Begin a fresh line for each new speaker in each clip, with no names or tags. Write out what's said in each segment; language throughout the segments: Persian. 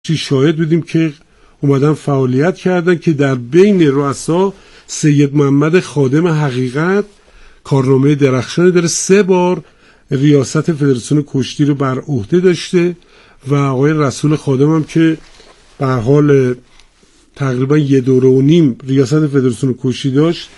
کشتی شاهد بودیم که اومدن فعالیت کردن که در بین رؤسا سید محمد خادم حقیقت کارنامه درخشانی داره. 3 بار ریاست فدراسیون کشتی رو بر عهده داشته و آقای رسول خادم هم که به حال تقریبا 1.5 دوره ریاست فدراسیون کشتی داشت.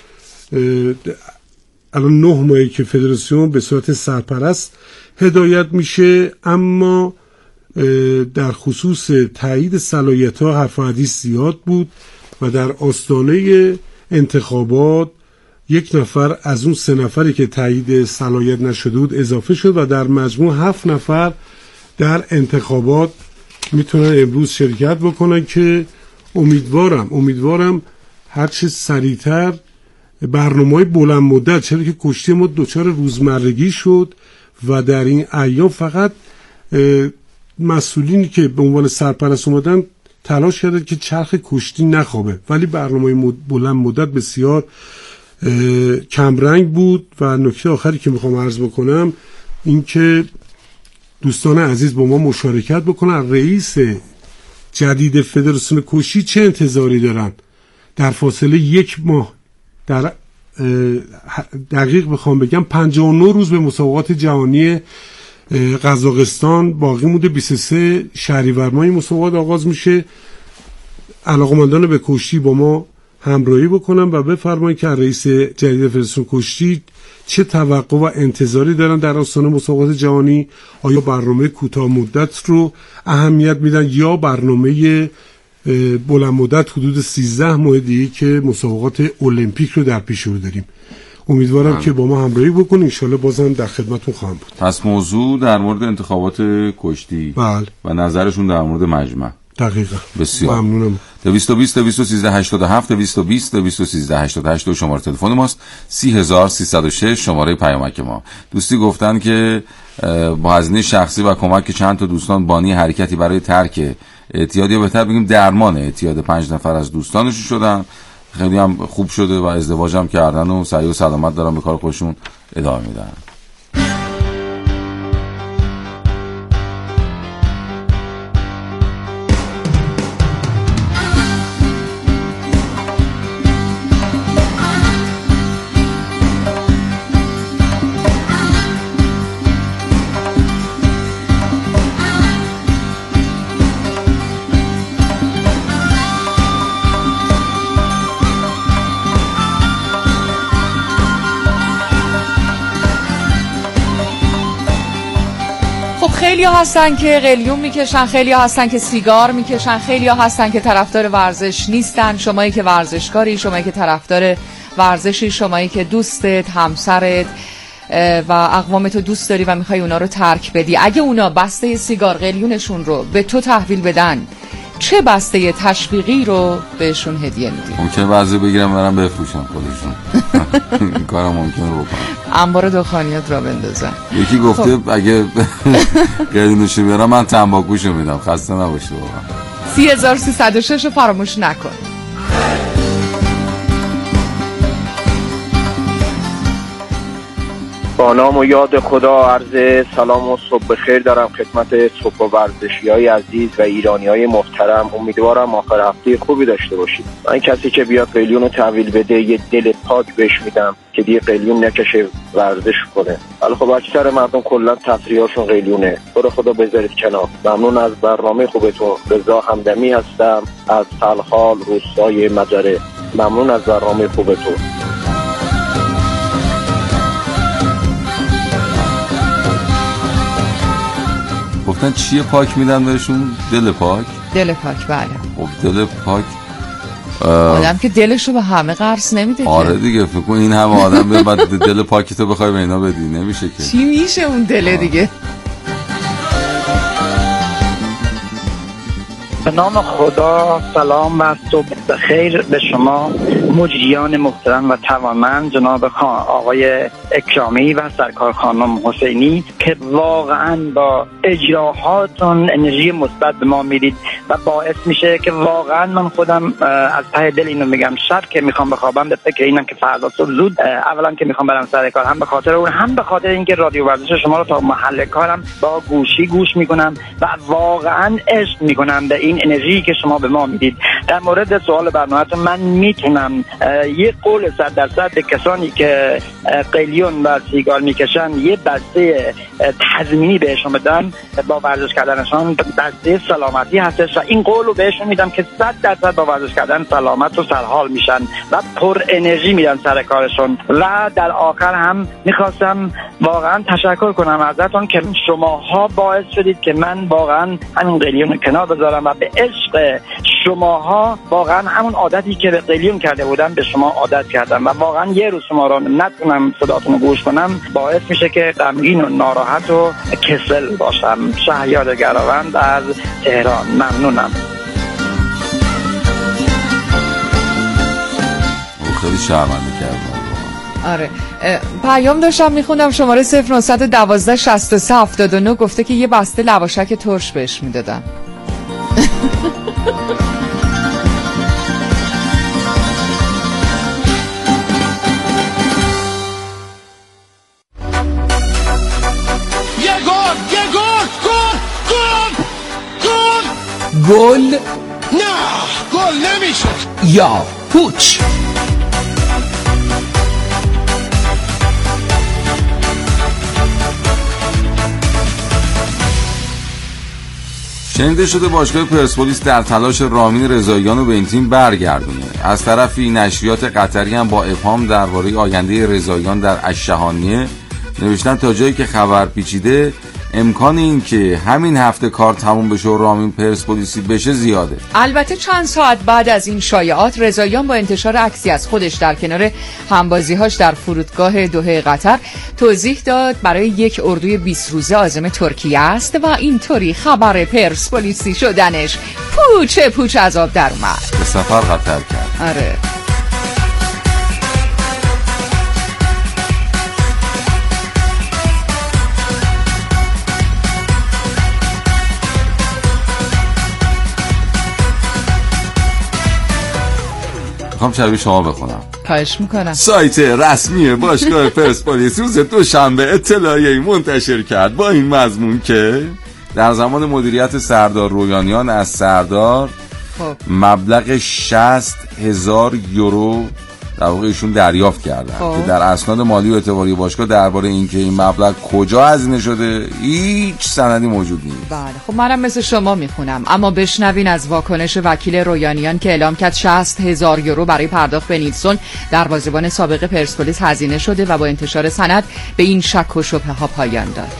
الان 9 ماهی که فدراسیون به صورت سرپرست هدایت میشه، اما در خصوص تایید صلاحیت‌ها حرف و حدیث زیاد بود و در آستانه انتخابات 1 نفر از اون 3 نفری که تایید صلاحیت نشده بود اضافه شد و در مجموع 7 نفر در انتخابات میتونن امروز شرکت بکنن که امیدوارم هرچه سریعتر برنامه‌های بلند مدت، چرا که کشتی ما دچار روزمرگی شد و در این ایام فقط مسئولینی که به عنوان سرپرست اومدن تلاش کردن که چرخ کشتی نخوابه، ولی برنامه بلند مدت بسیار کمرنگ بود. و نکته آخری که میخوام عرض بکنم این که دوستان عزیز با ما مشارکت بکنن. رئیس جدید فدراسیون کشتی چه انتظاری دارن؟ در فاصله 1 ماه، در دقیق بخوام بگم 59 روز به مسابقات جهانی قزاقستان باقی مونده. 23 شهریور ماه این مسابقات آغاز میشه. علاقه‌مندان به کشتی با ما همراهی بکنن و بفرمایید که رئیس جدید فدراسیون کشتی چه توقع و انتظاری دارن در آستانه مسابقات جهانی. آیا برنامه کوتاه مدت رو اهمیت میدن یا برنامه بلند مدت حدود 13 ماه دیگه که مسابقات المپیک رو در پیش رو داریم؟ امیدوارم که با ما همراهی بکنید. انشالله بازم در خدمتتون خواهم بود.
پس موضوع در مورد انتخابات کشتی
بله.
و نظرشون در مورد مجمع.
دقیقاً.
بسیار
ممنونم.
220 213 87 220 213 88 شماره تلفن ماست. 30306 شماره پیامک ما. دوستی گفتن که با هزینه شخصی و کمک چند تا دوستان بانی حرکتی برای ترک اعتیاد، یا بهتر بگیم درمان اعتیاد 5 نفر از دوستانشون شدن. خیلی هم خوب شده و ازدواج هم کردن و سعی و سلامت دارن به کار خودشون ادامه میدن.
خیلی ها هستن که قلیون میکشن، خیلی ها هستن که سیگار میکشن، خیلی ها هستن که طرفدار ورزش نیستن. شمایی که ورزشکاری، شمایی که طرفدار ورزشی، شمایی که دوستت، همسرت و اقوامتو دوست داری و میخوای اونا رو ترک بدی، اگه اونا بسته سیگار قلیونشون رو به تو تحویل بدن، چه بسته تشویقی رو بهشون هدیه میدی؟
ممکنه بعضی بگیرم برم بفروشم خودشون. این کارم ممکنه بکنم.
انبار دخانیات را بندازن.
یکی گفته اگه قلیونشو بیارم من تنباکوشو میدم. خسته نباشی واقعا.
3306 رو فراموش نکن.
با نام و یاد خدا عرض سلام و صبح بخیر دارم خدمت صبح ورزشی‌های عزیز و ایرانی‌های محترم. امیدوارم آخر هفته خوبی داشته باشید. من کسی که بیاد قلیون رو تحویل بده یه دل پاک بهش میدم که دیگه قلیون نکشه، ورزش کنه. ولی خب اکثر مردم کلا تفریحاشون قلیونه. تو رو خدا بذارید کنار. ممنون از برنامه خوبتون. رضا همدمی هستم از سلخال روستای مجره. ممنون از برنامه خوبتون.
گفتن چیه پاک میدن بهشون؟ دل پاک؟
دل پاک، بله.
خب دل پاک
آدم که دلشو به همه قرص نمیده.
آره دیگه، فکر کن این همه آدم به بعد دل پاکیتو بخوای به اینا بدی نمیشه که.
چی میشه اون دل دیگه؟
به نام خدا، سلام و صبح بخیر به شما مجریان محترم و توانمند جناب آقای اکرامی و سرکار خانم حسینی که واقعا با اجراهاتون انرژی مثبت به ما میدید و باعث میشه که واقعا من خودم از ته دل اینو میگم، شب که میخوام بخوابم به فکر اینم که فردا صبح زود اولا که میخوام برم سر کار، هم به خاطر اون هم به خاطر اینکه رادیو ورزش شما رو تا محل کارم با گوشی گوش میکنم و واقعا عشق میکنم به این انرژی که شما به ما میدید. در مورد سوال برنامه‌تون من میتونم یه قول 100% به کسانی که قلیون و سیگار میکشن یه بسته تضمینی بهشون بدم با ورزش کردنشان، بسته سلامتی هستش و این قول رو بهشون میدم که 100% با ورزش کردن سلامت و سرحال میشن و پر انرژی میدن سر کارشون. و در آخر هم میخواستم واقعا تشکر کنم ازتون که شماها باعث شدید که من واقعا همین قلیون کنار بذارم و به عشق شماها واقعا همون عادتی که به قلیون کرده بودم به شما عادت کردم و واقعا یه روز شما رو نتونم صداتون رو گوش کنم باعث میشه که غمگین و ناراحت و کسل باشم. شهریار گراوند از تهران. ممنونم.
خیلی شرمنده کردم.
آره پیام داشتم میخوندم شماره 0912 63 79 گفته که یه بسته لواشک ترش بهش میدادن.
گل
نه گل نمیشه
یا پوچ.
شنیده شده باشگاه پرسپولیس در تلاش رامین رضاییان رو به این تیم برگردونه. از طرفی نشریات قطری هم با ابهام درباره آینده رضاییان در الشحانیه نوشتن تا جایی که خبر پیچیده امکان این که همین هفته کار تموم بشه و رامین پرسپولیسی بشه زیاده.
البته چند ساعت بعد از این شایعات رضاییان با انتشار عکسی از خودش در کنار همبازی‌هاش در فرودگاه دوحه قطر توضیح داد برای یک اردوی 20 روزه عازم ترکیه است و اینطوری خبر پرسپولیسی شدنش پوچ از آب در اومد.
به سفر قطر کرد.
آره.
میخوام شبیه شما بخونم.
خواهش میکنم.
سایت رسمی باشگاه پرسپولیس روز دوشنبه اطلاعیه‌ای منتشر کرد با این مضمون که در زمان مدیریت سردار رویانیان از سردار مبلغ 60,000 یورو در واقع ایشون دریافت کردن که در اسناد مالی و اعتباری باشگاه درباره اینکه این مبلغ کجا هزینه شده هیچ سندی موجود نیست.
بله خب منم مثل شما میخونم، اما بشنوین از واکنش وکیل رویانیان که اعلام کرد 60,000 یورو برای پرداخت به نیلسون دروازه‌بان سابق پرسپولیس هزینه شده و با انتشار سند به این شک و شبهه ها پایان داد.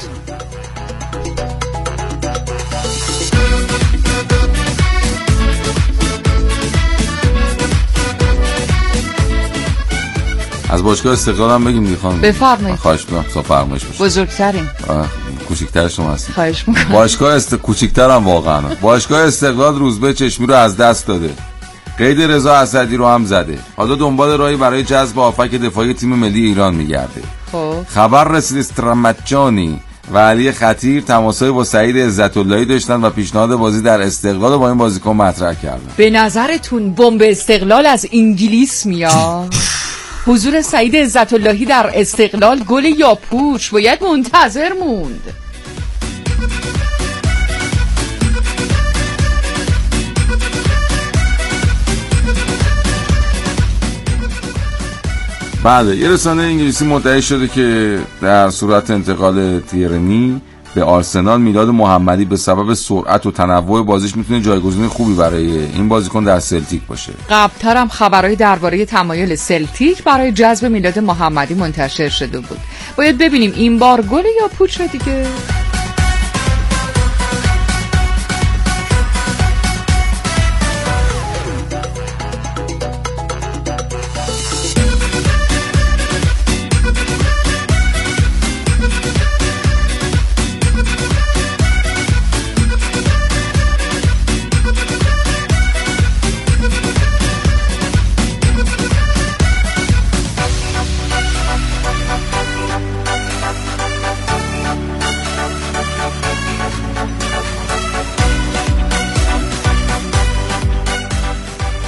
از باشگاه استقلال هم بگیم میخوام.
بفرمایید.
خواهش می‌کنم تا فرمایش بشه.
بزرگترین.
کوچیک‌تر شما هستید.
خواهش می‌کنم.
باشگاه کوچیک‌ترم واقعا. باشگاه استقلال روزبه چشمی رو از دست داده. قید رضا اسدی رو هم زده. حالا دنبال راهی برای جذب هافک دفاعی تیم ملی ایران میگرده. خبر رسید استرامچانی و علی خطیر تماسای با سعید عزت‌اللهی داشتن و پیشنهاد بازی در استقلال با این بازیکن مطرح کردن.
به نظرتون بمب استقلال از انگلیس میاد؟ حضور سعید عزت‌اللهی در استقلال گل یا پوچ باید منتظر موند.
بله یه رسانه انگلیسی مدعی شده که در صورت انتقال تیرنی به آرسنال میلاد محمدی به سبب سرعت و تنوع بازیش میتونه جایگزین خوبی برای این بازیکن در سلتیک باشه.
قبل‌تر هم خبرهای درباره تمایل سلتیک برای جذب میلاد محمدی منتشر شده بود. باید ببینیم این بار گل یا پوچ دیگه.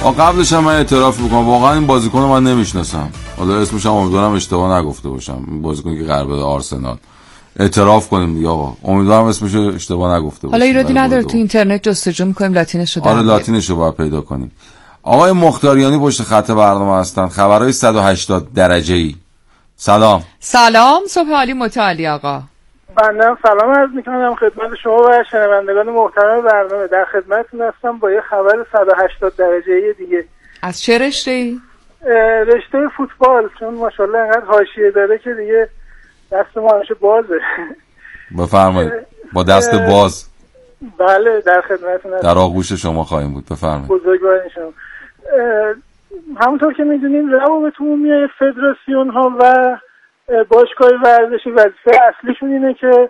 قبلش هم من اعتراف میکنم واقعا این بازیکن رو من نمیشناسم. حالا اسمش هم امیدوارم اشتباه نگفته باشم. این بازیکنی که قرار به آرسنال اعتراف کنیم دیگه آقا. امیدوارم اسمش اشتباه نگفته باشم.
حالا ایرادی نداره تو اینترنت جستجو میکنیم لاتینش رو.
آره لاتینش رو باید پیدا کنیم. آقای مختاریانی پشت خط برنامه هستن. خبرهای 180 درجه‌ای. سلام.
صبح عالی متعالی آقا.
بنده سلام عرض میکنم خدمت شما و شنوندگان محترم برنامه. در خدمتتون هستم با یه خبر 180 درجه‌ای دیگه.
از چه رشته‌ای؟
رشته فوتبال، چون ماشاءالله انقدر حاشیه داره که دیگه دست ما همیشه بازه.
بفرمایید. با دست باز.
بله در خدمتتون هستم.
در آغوش شما خواهیم بود. بفرمایید.
بزرگوارین شما. همونطور که میدونین روابط عمومی فدراسیون ها و باشگاه ورزشی وظیفه اصلیشون اینه که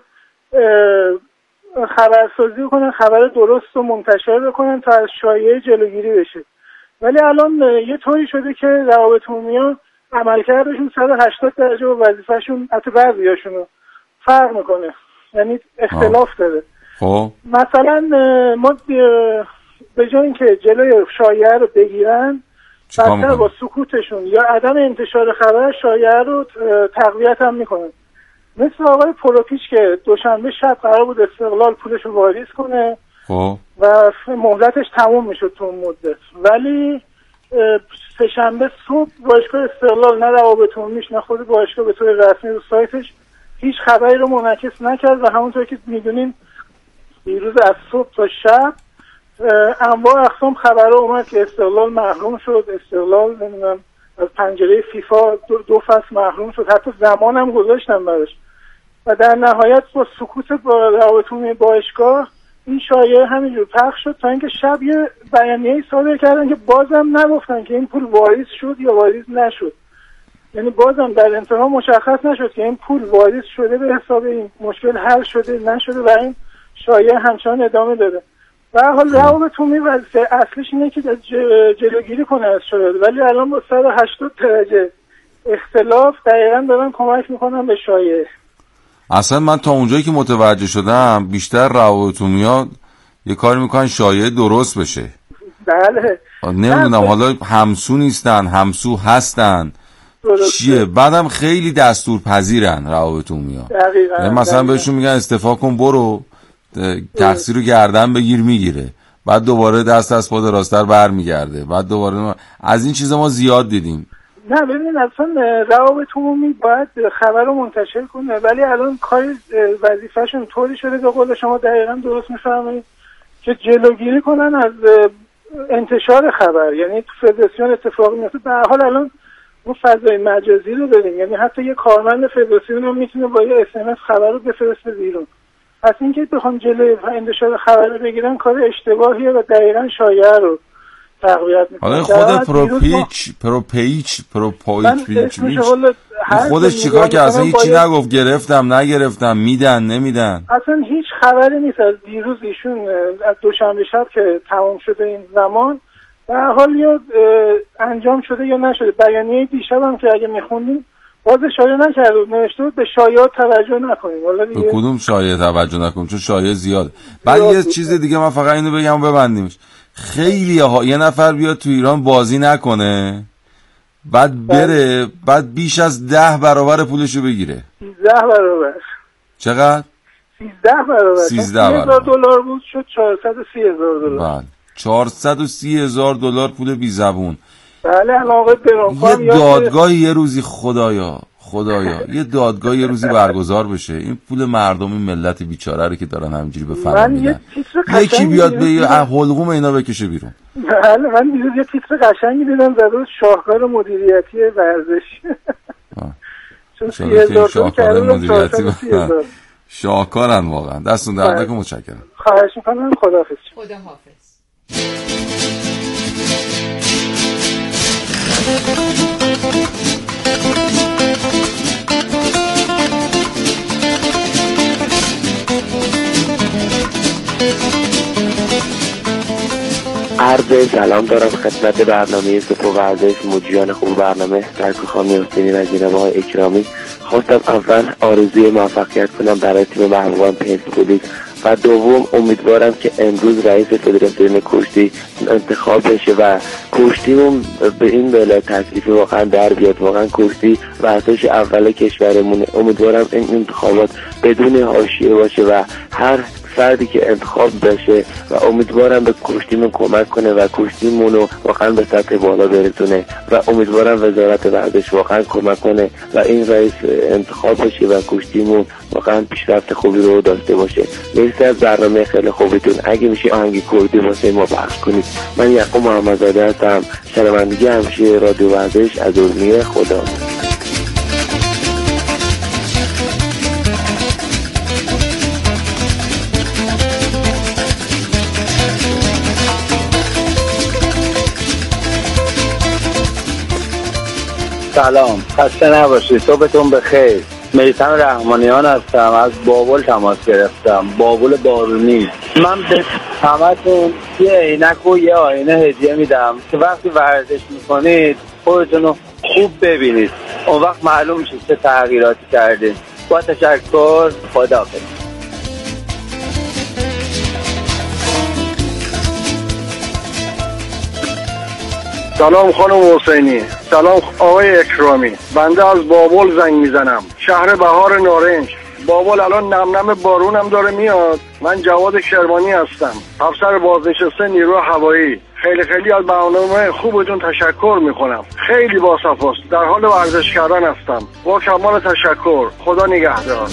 خبرسازی کنن، خبر درست و منتشر بکنن تا از شایعه جلوگیری بشه. ولی الان یه طوری شده که روابط عمومی ها عملکردشون 180 درجه و وظیفهشون حتی بعضیاشون رو فرق میکنه، یعنی اختلاف داره.
خب
مثلا ما به جای اینکه جلوی شایعه رو بگیرن بدتر با سکوتشون یا عدم انتشار خبر شایعه رو تقویت هم میکنن. مثل آقای پروپیچ که دوشنبه شب قرار بود استقلال پولش رو واریز کنه و مهلتش تموم میشد تو اون مدت، ولی سه‌شنبه صبح باشگاه استقلال نه روابط عمومیش نه خود باشگاه به طور رسمی رو سایتش هیچ خبری رو منعکس نکرد و همونطور که میدونین دیروز از صبح تا شب انواع اقسام خبرها اومد که استقلال محروم شد، استقلال نمیدونم از پنجره فیفا دو فصل محروم شد، حتی زمان هم گذاشتن براش و در نهایت با سکوت با روابط عمومی باشگاه این شایعه همینجور پخش شد تا اینکه شب یه بیانیه‌ای صادر کردن که بازم نگفتن که این پول واریز شد یا واریز نشد. یعنی بازم در انتها مشخص نشد که این پول واریز شده به حساب این مشکل حل شده نشده و این شایعه همچنان ادامه داره. به هر حال روابط عمومی وظیفه اصلیش اینه که جلوگیری کنه از شایعه، ولی الان با 180 درجه اختلاف دقیقاً دارن کمک میکنن به شایعه.
اصلا من تا اونجایی که متوجه شدم بیشتر روابط عمومی یه کاری میکنن شایعه درست بشه.
بله
نمیدونم حالا همسو نیستن همسو هستن چیه، بعدم خیلی دستور پذیرن روابط عمومی ها. مثلا بهشون میگن استعفا کن برو تقصیر رو گردن بگیر میگیره، بعد دوباره دست از پا دراستر برمیگرده، بعد دوباره از این چیزا ما زیاد دیدیم.
نه ببینید اصلا روابط عمومی باید خبر رو منتشر کنه، ولی الان کار وظیفه‌شون طوری شده به قول شما دقیقاً درست میفرمایید که جلوگیری کنن از انتشار خبر. یعنی تو فدراسیون اتفاقی میفته. به هر حال الان ما فضای مجازی رو داریم، یعنی حتی یه کارمند فدراسیون هم میتونه با یه SMS خبر رو بفرسته بیرون. پس اینکه بخوام جلوی انتشار خبر رو بگیرن کار اشتباهیه و دقیقاً شایعه رو تقویت میکنه.
حالا خود پروپیچ خودش چیکار که اصلا هیچی نگفت، گرفتم نگرفتم میدن نمیدن،
اصلا هیچ خبری نیست از دیروز ایشون از دوشنبه شب که تمام شده این زمان در حال یا انجام شده یا نشده. بیانیه دیشب هم که اگه میخوندیم باز اشاره نکرده بود، نوشته بود به شایعات توجه نکنیم.
به کدوم شایعه توجه نکنیم؟ چون شایعه زیاده. بعد یه چیز دیگه من فقط اینو بگم ببندیمش. خیلی یه نفر بیاد تو ایران بازی نکنه بعد بره بعد بیش از 10 برابر پولشو بگیره.
13 برابر.
چقدر؟
13 برابر.
13 برابر.
$1000 بود شد 430,000 $.
بله. 430,000 پول بی زبون.
بله علاوه برانکو
یه دادگاه یه روزی خدایا یه دادگاه یه روزی برگزار بشه این پول مردم این ملت بیچاره رو که دارن همینجوری به فنا میدن یکی بیاد به حلقوم اینا بکشه بیرون.
بله من دیروز یه تیتر قشنگی دیدم زده بود شاهکار مدیریتی ورزش. چون 30,000
شاهکار مدیریتی شاهکارن واقعا. دستون در نکنه. متشکرم.
خواهش می‌کنم. خداحافظ.
خداحافظ.
عرض سلام دارم خدمت برنامه صبح ورزش مجریان خوب برنامه در خانم حسینی و جناب آقای اکرامی. خواستم اول آرزوی موفقیت کنم برای تیم محبوبان پرسپولیس و دوم امیدوارم که امروز رئیس فدراسیون کشتی انتخاب بشه و کشتیمون به این ولایت تکلیفی واقعا در بیاد. واقعا کشتی ورزش اول کشورمونه. امیدوارم این انتخابات بدون حاشیه باشه و هر فردی که انتخاب بشه و امیدوارم به کشتیمون کمک کنه و کشتیمونو واقعا به سطح بالا برسونه و امیدوارم وزارت ورزش واقعا کمک کنه و این رئیس انتخاب بشه و کشتیمون واقعا پیشرفت خوبی رو داشته باشه. مرسی از برنامه خیلی خوبتون. اگه میشه آهنگ کردی واسه ما پخش کنید. من یعقوب محمدزاده هستم، شنونده همیشه رادیو ورزش از اورمیه. خدا.
سلام، خسته نباشید، صبحتون بخیر. میثم رحمانیان هستم، از بابل تماس گرفتم، بابل بارونی. من به همتون یه عینک و یه آینه هدیه میدم که وقتی ورزش میکنید خودتون رو خوب ببینید، اون وقت معلوم میشه چه تغییراتی کردید. با تشکر، خداحافظ.
سلام خانم حسینی. سلام آقای اکرامی. بنده از بابل زنگ میزنم، شهر بهار نارنج. بابل الان نم نم بارونم داره میاد. من جواد شرمانی هستم، افسر بازنشسته نیروی هوایی. خیلی از برنامه خوبتون تشکر میکنم. خیلی باصفاست. در حال ورزش کردن هستم. با کمال تشکر. خدا نگهدار.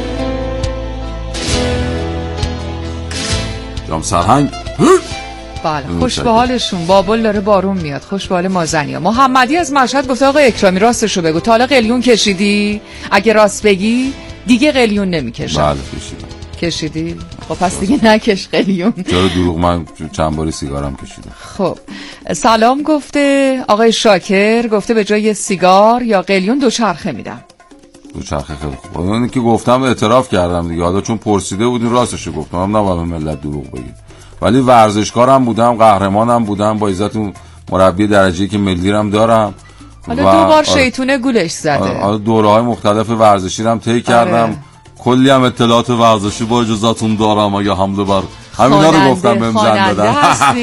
جام سرهنگ.
بله، خوش به حالشون. بابل داره بارون میاد. خوش به حال مازنیا. محمدی از مشهد گفته آقای اکرامی راستشو بگو، تا حالا قلیون کشیدی؟ اگه راست بگی دیگه قلیون نمیکشم.
بله کشیدم.
کشیدی؟ خب پس دیگه نکش قلیون.
چرا دروغ؟ من چند باری سیگارم کشیدم.
خب سلام گفته آقای شاکر، گفته به جای سیگار یا قلیون دوچرخه میدم.
دوچرخه خیلی خوب. اون که گفتم اعتراف کردم دیگه. حالا چون پرسیده بودین راستشو گفتم. من نباید ملت دروغ بگید. ولی ورزشکارم بودم، قهرمانم بودم، با عزت مربی درجه‌ای که ملی‌ام دارم.
حالا دو بار شیطونه گولش زده.
دوره‌های مختلف ورزشی هم طی کردم. کلی هم اطلاعات ورزشی با اجازهتون دارم. اگه حمله بر همینا رو گفتم بهم زنگ دادن.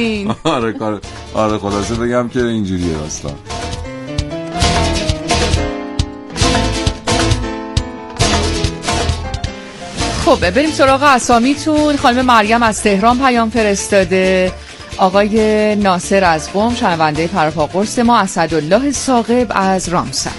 آره خلاصه بگم که اینجوریه اصلا.
خب بریم سراغ اسامیتون. خانم مریم از تهران پیام فرستاده، آقای ناصر از قم، شنونده پرپا قرص ما، اسدالله ثاقب از رامسر.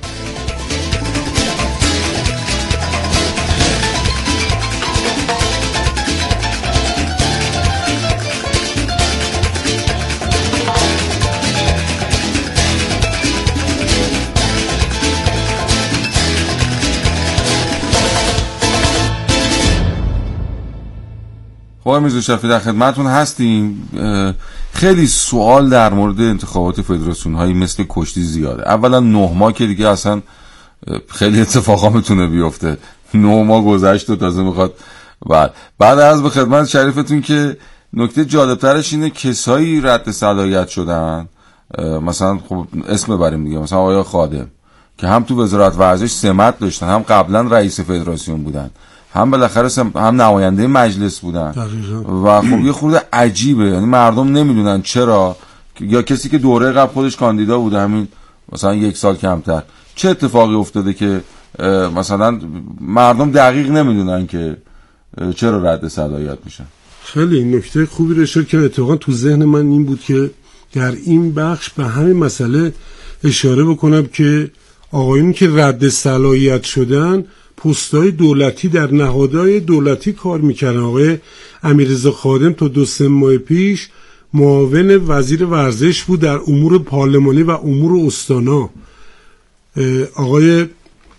خب میرزا شفیع در خدمتون هستیم. خیلی سوال در مورد انتخابات فدراسیون هایی مثل کشتی زیاده. اولا 9 ماه که دیگه اصلا خیلی اتفاقا میتونه بیفته. 9 ماه گذشت و تازه میخواد بعد از به خدمت شریفتون که نکته جالبترش اینه کسایی رد صلاحیت شدن. مثلا خب اسم ببریم دیگه، مثلا آقای خادم که هم تو وزارت ورزش سمت داشتن، هم قبلا رئیس فدراسیون بودن، هم بالاخره هم نماینده مجلس بودن. و خب یه خورده عجیبه، یعنی مردم نمیدونن چرا، یا کسی که دوره قبل خودش کاندیدا بوده همین مثلا 1 سال کمتر، چه اتفاقی افتاده که مثلا مردم دقیق نمیدونن که چرا رد صلاحیت میشن.
خیلی نکته خوبی رو اشاره کردن. اتفاقا تو ذهن من این بود که در این بخش به همین مسئله اشاره بکنم که آقایون که رد صلاحیت شدن پست‌های دولتی در نهادهای دولتی کار میکردن. آقای امیررضا خادم تا 2-3 ماه پیش معاون وزیر ورزش بود در امور پارلمانی و امور استانا. آقای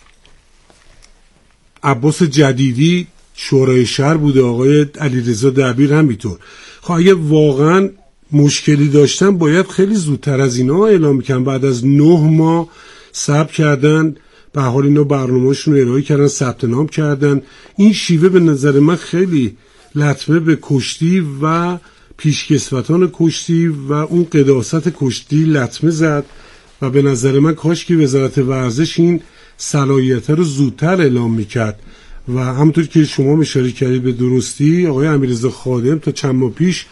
عباس جدیدی شورای شهر بوده، آقای علیرضا دبیر همینطور. خب اگه واقعا مشکلی داشتن باید خیلی زودتر از اینا اعلام کردن. بعد از 9 ماه صبر کردن، به حال اینا برنامه‌شون رو ارائه کردن، ثبت نام کردن. این شیوه به نظر من خیلی لطمه به کشتی و پیشکسوتان کشتی و اون قداست کشتی لطمه زد و به نظر من کاش که وزارت ورزش این صلاحیت رو زودتر اعلام میکرد. و همونطور که شما اشاره کردید به درستی آقای امیررضا خادم تا چند ماه پیش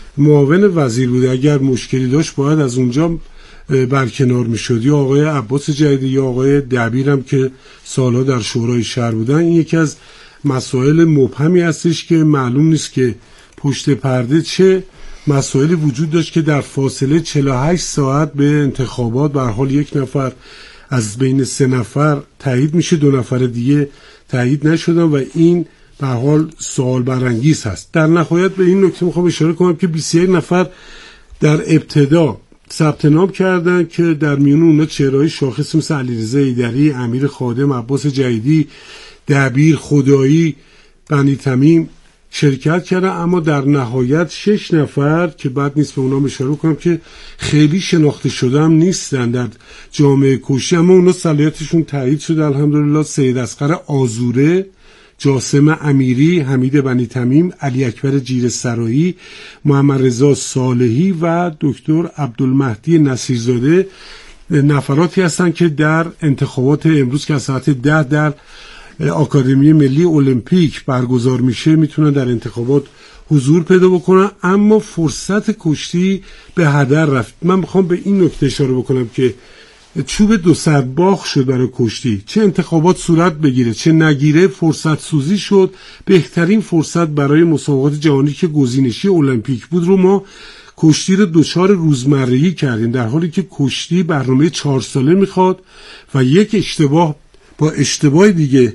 معاون وزیر بوده، اگر مشکلی داشت باید از اونجا برکنار میشد، یا آقای عباس جدیدی یا آقای دبیرم که سالها در شورای شهر بودن. این یکی از مسائل مبهمی هستش که معلوم نیست که پشت پرده چه مسائلی وجود داشت که در فاصله 48 ساعت به انتخابات به هر حال یک نفر از بین 3 نفر تایید میشه، 2 نفر دیگه تایید نشدن و این به هر حال سوال برانگیز هست. در نهایت به این نکته میخوام اشاره کنم که 21 نفر در ابتدا ثبت نام کردن که در میون اونها چهره‌های شاخص مثل علیرضا ایدری، امیر خادم، عباس جدیدی، دبیر، خدایی، بنی تمیم شرکت کردن. اما در نهایت 6 نفر که بعد نیست به اونا اشاره کنم که خیلی شناخته شده هم نیستن در جامعه کشتی، اما اونا صلاحیتشون تایید شده الحمدلله: سید اصغر آذوره، جاسم امیری، حمید بنی تمیم، علی اکبر جیره‌سرایی، محمد رضا صالحی و دکتر عبدالمهدی نصیرزاده نفراتی هستند که در انتخابات امروز که از ساعت 10 در آکادمی ملی المپیک برگزار میشه میتونن در انتخابات حضور پیدا بکنن. اما فرصت کشتی به هدر رفت. من میخوام به این نکته اشاره بکنم که چوب دو سر باخ شد برای کشتی، چه انتخابات صورت بگیره چه نگیره فرصت سوزی شد. بهترین فرصت برای مسابقات جهانی که گزینشی المپیک بود رو ما کشتی رو دچار روزمرگی کردیم، در حالی که کشتی برنامه 4 ساله میخواد و یک اشتباه با اشتباه دیگه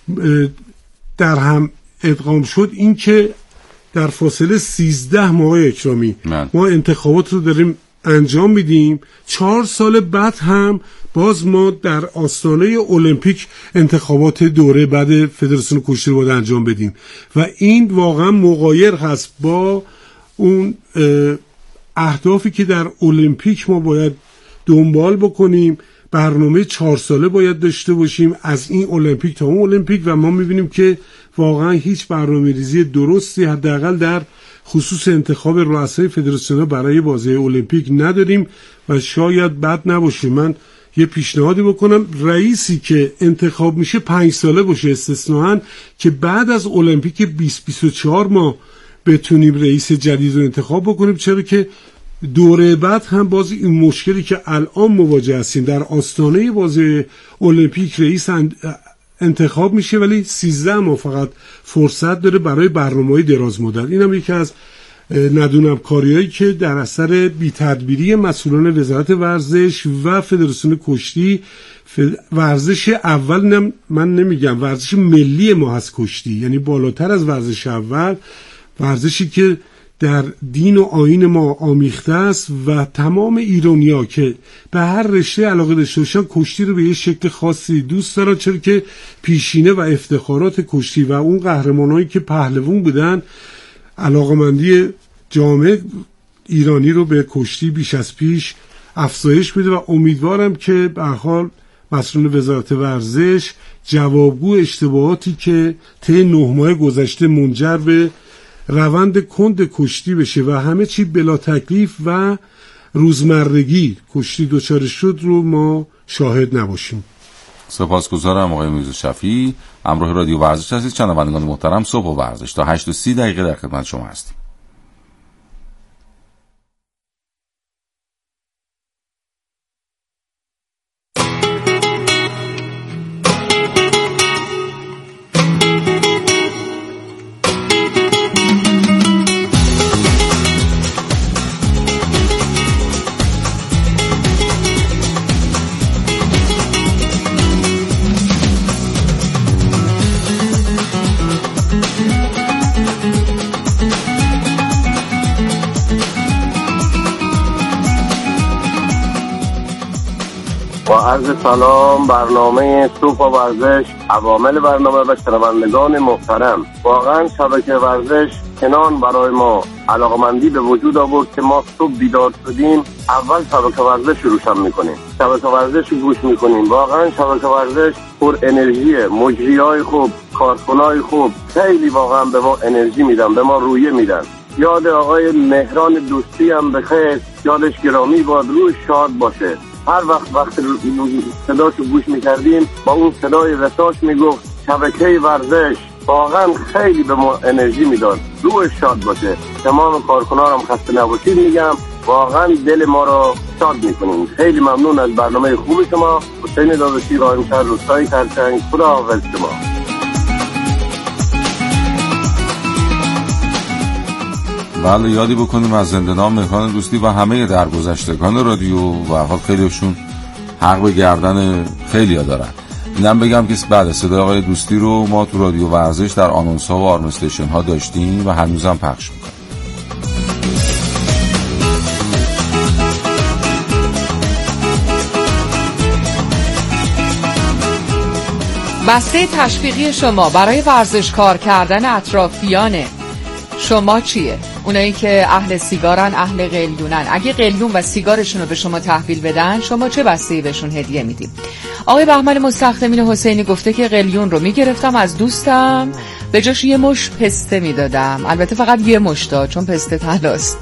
در هم ادغام شد. این که در فاصله 13 ماه اکرامی ما انتخابات رو داریم انجام میدیم، 4 سال بعد هم باز ما در آستانه المپیک انتخابات دوره بعد فدراسیون کشتی رو باید انجام بدیم و این واقعا مغایر هست با اون اهدافی که در المپیک ما باید دنبال بکنیم. برنامه 4 ساله باید داشته باشیم از این المپیک تا اون المپیک و ما میبینیم که واقعا هیچ برنامه‌ریزی درستی حداقل در خصوص انتخاب رؤسای فدراسیون‌ها برای بازی المپیک نداریم و شاید بد نباشه. من یه پیشنهادی بکنم، رئیسی که انتخاب میشه 5 ساله باشه استثناً، که بعد از المپیک 2024 ما بتونیم رئیس جدید رو انتخاب بکنیم، چرا که دوره بعد هم باز این مشکلی که الان مواجه هستیم در آستانه بازی المپیک رئیس انتخاب میشه ولی 13 ماه فقط فرصت داره برای برنامه‌های دراز مدت. این هم یکی از ندونم کاریایی که در اثر بی‌تدبیری مسئولان وزارت ورزش و فدراسیون کشتی، ورزش اول من نمیگم، ورزش ملی ما هست کشتی، یعنی بالاتر از ورزش اول، ورزشی که در دین و آیین ما آمیخته است و تمام ایرانی‌ها که به هر رشته علاقه داشته باشن کشتی رو به یه شکل خاصی دوست دارن، چرا که پیشینه و افتخارات کشتی و اون قهرمانایی که پهلوان بودن علاقمندی جامعه ایرانی رو به کشتی بیش از پیش افزایش میده و امیدوارم که به هر حال مسئولان وزارت ورزش جوابگو اشتباهاتی که طی 9 ماه گذشته منجر به روند کند کشتی بشه و همه چی بلا تکلیف و روزمرگی کشتی دچار شد رو ما شاهد نباشیم.
سپاسگزارم آقای میرزا شفیعی. همراه رادیو ورزش هستید. شنوندگان محترم، صبح و ورزش تا 8:30 در خدمت شما هستیم.
عرض سلام برنامه صبح و ورزش، عوامل برنامه و شنوندگان محترم. واقعا شبکه ورزش چنان برای ما علاقمندی به وجود آورد که ما صبح بیدار شدیم اول شبکه ورزش روشن میکنیم، شبکه ورزش رو گوش میکنیم. واقعا شبکه ورزش پر انرژیه، مجریای خوب، کارکنای خوب خیلی واقعا به ما انرژی میدن، به ما روحیه میدن. یاد آقای مهران دوستی هم بخیر، یادش گرامی باد، روح شاد باشه. هر وقت صداشو گوش میکردیم با اون صدای رساش میگفت شبکه ورزش واقعا خیلی به ما انرژی میداد.
روح شاد باشه. تمام کارکنارم خسته نباشید میگم، واقعا دل ما رو شاد میکنیم. خیلی ممنون از برنامه خوب شما. حسین داداشی، قائم‌شهر، روستای خرچنگ. خداحافظ شما.
بله، یادی بکنیم از زنده نام مهران دوستی و همه درگذشتگان رادیو و حال خیلیشون حق به گردن خیلیا دارن. اینم بگم که بعد صدای آقای دوستی رو ما تو رادیو ورزش در آنونس ها و آرم استیشن ها داشتیم و هنوزم پخش میکنیم.
بسته تشویقی شما برای ورزشکار کردن اطرافیان شما چیه؟ اونایی که اهل سیگارن، اهل قلیونن، اگه قلیون و سیگارشون رو به شما تحویل بدن، شما چه بسته‌ای بهشون هدیه میدیم؟ آقای بهمن مستخدمین حسینی گفته که قلیون رو میگرفتم از دوستم، به جاش یه مش پسته میدادم. البته فقط یه مشتا، چون پسته طلاست.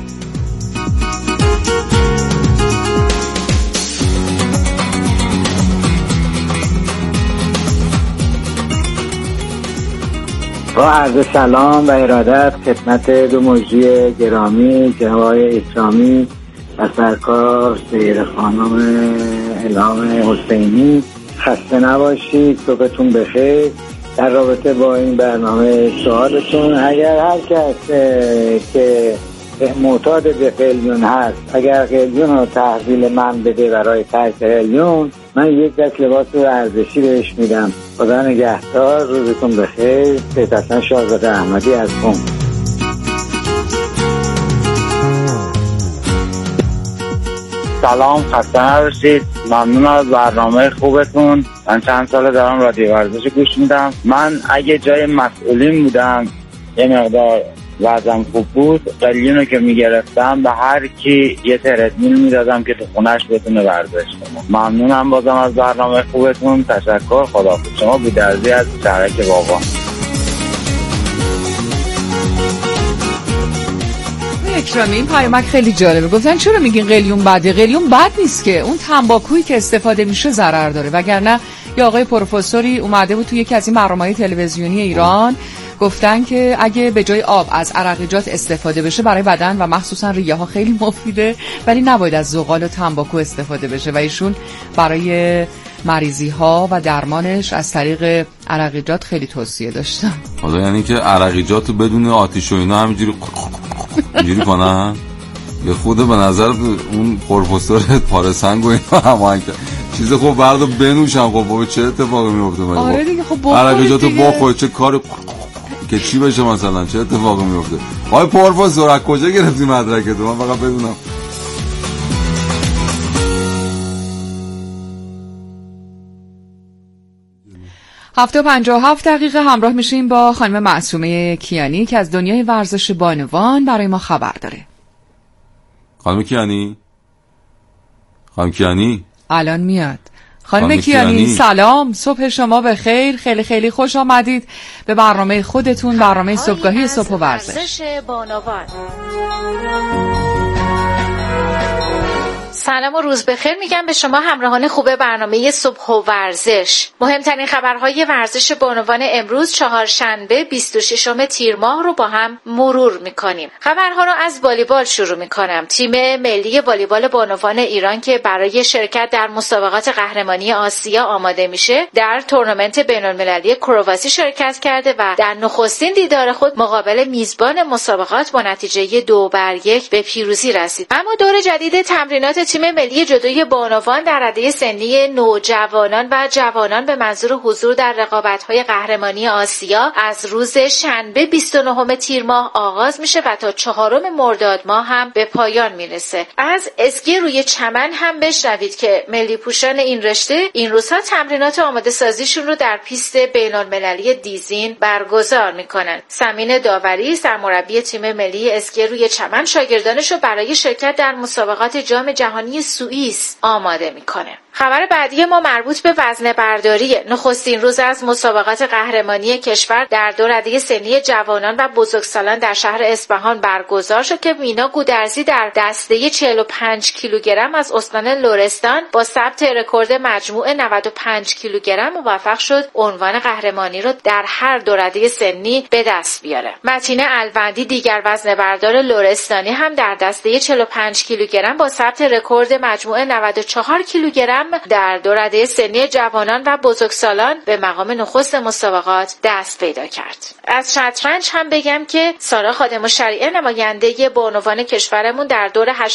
با عرض سلام و ارادت خدمت دو مجری گرامی جناب اسلامی و سرکار سید خانم الهام حسینی، خسته نباشید، صبحتون بخیر. در رابطه با این برنامه سوالتون، اگر هر کس که معتاد به قلیون هست، اگر قلیون رو تحویل من بده برای ترک قلیون، من یک دست لباس ورزشی بهش میدم. خدا نگهدار، روزتون بخیر. سید حسن شاهزاده احمدی از قم.
سلام، خسته نباشید. ممنون از برنامه خوبتون. من چند ساله دارم رادیو ورزش گوش میدم. من اگه جای مسئولین بودم، یه مقدار وزنم خوب بود، قلیونو که میگرفتم به هر کی یه تردمیل میدادم که تو خونش بتونه ورزش کنه. ممنونم بازم از برنامه خوبتون. تشکر. خداحافظ. شما بی‌درزی از شهرک بابا.
اکرامی، این پیامک خیلی جالبه. گفتن چرا میگین قلیون بده؟ قلیون بد نیست که، اون تنباکویی که استفاده میشه ضرر داره. وگرنه یه آقای پروفسوری اومده بود تو یکی از این برنامه‌های تلویزیونی ایران، گفتن که اگه به جای آب از عرقیجات استفاده بشه برای بدن و مخصوصا ریه ها خیلی مفیده، ولی نباید از زغال و تنباکو استفاده بشه و ایشون برای مریضی ها و درمانش از طریق عرقیجات خیلی توصیه داشتن.
حالا یعنی که عرقیجات بدون آتیش و اینا همینجوری اینجوری کنن؟ به خود به نظر اون پروفسور پارسنگ و اینا هماهنگ چیز خوب بردو بنوشم. خب بابا چه اتفاقی میفته؟
آره دیگه، خب بخورید
عرقیجاتو بخور، چه کار که چی بشه مثلا؟ چه اتفاقی میفته؟ آقای پروفسور از کجا گرفتی مدرکتو؟ من فقط بدونم.
هفته 57 دقیقه همراه میشیم با خانم معصومه کیانی که از دنیای ورزش بانوان برای ما خبر داره.
خانم کیانی؟ خانم کیانی؟
الان میاد. خانم کیانی سلام، صبح شما بخیر. خیلی خیلی خوش آمدید به برنامه خودتون، برنامه صبحگاهی صبح و ورزش
بانوان. سلام و روز بخیر میگم به شما همراهان خوب برنامه صبح و ورزش. مهمترین خبرهای ورزش بانوان امروز چهارشنبه 26 تیر ماه رو با هم مرور میکنیم. خبرها رو از والیبال شروع میکنم. تیم ملی والیبال بانوان ایران که برای شرکت در مسابقات قهرمانی آسیا آماده میشه، در تورنمنت بین‌المللی کرواسی شرکت کرده و در نخستین دیدار خود مقابل میزبان مسابقات با نتیجه 2-1 به پیروزی رسید. اما دور جدید تمرینات تیم ملی جودوی بانوان در رده سنی نوجوانان و جوانان به منظور حضور در رقابت‌های قهرمانی آسیا از روز شنبه 29 تیر ماه آغاز میشه و تا 4 مرداد ماه هم به پایان میرسه. از اسکی روی چمن هم بشنوید که ملی پوشان این رشته این روزها تمرینات آماده سازیشون رو در پیست بین‌المللی دیزین برگزار میکنن. سمین داوری سرمربی تیم ملی اسکی روی چمن شاگردانش رو برای شرکت در مسابقات جام جهانی سوئیس آماده میکنه. خبر بعدی ما مربوط به وزنه برداریه. نخستین روز از مسابقات قهرمانی کشور در دو رده سنی جوانان و بزرگسالان در شهر اصفهان برگزار شد که مینا گودرزی در دسته 45 کیلوگرم از استان لرستان با ثبت رکورد مجموع 95 کیلوگرم موفق شد عنوان قهرمانی رو در هر دو رده سنی به دست بیاره. متین الوندی دیگر وزنه بردار لرستانی هم در دسته 45 کیلوگرم با ثبت رکورد مجموع 94 کیلوگرم در دو رده سنی جوانان و بزرگسالان به مقام نخست مسابقات دست پیدا کرد. از شطرنج هم بگم که سارا خادم الشریعه نماینده بانوان کشورمون در دور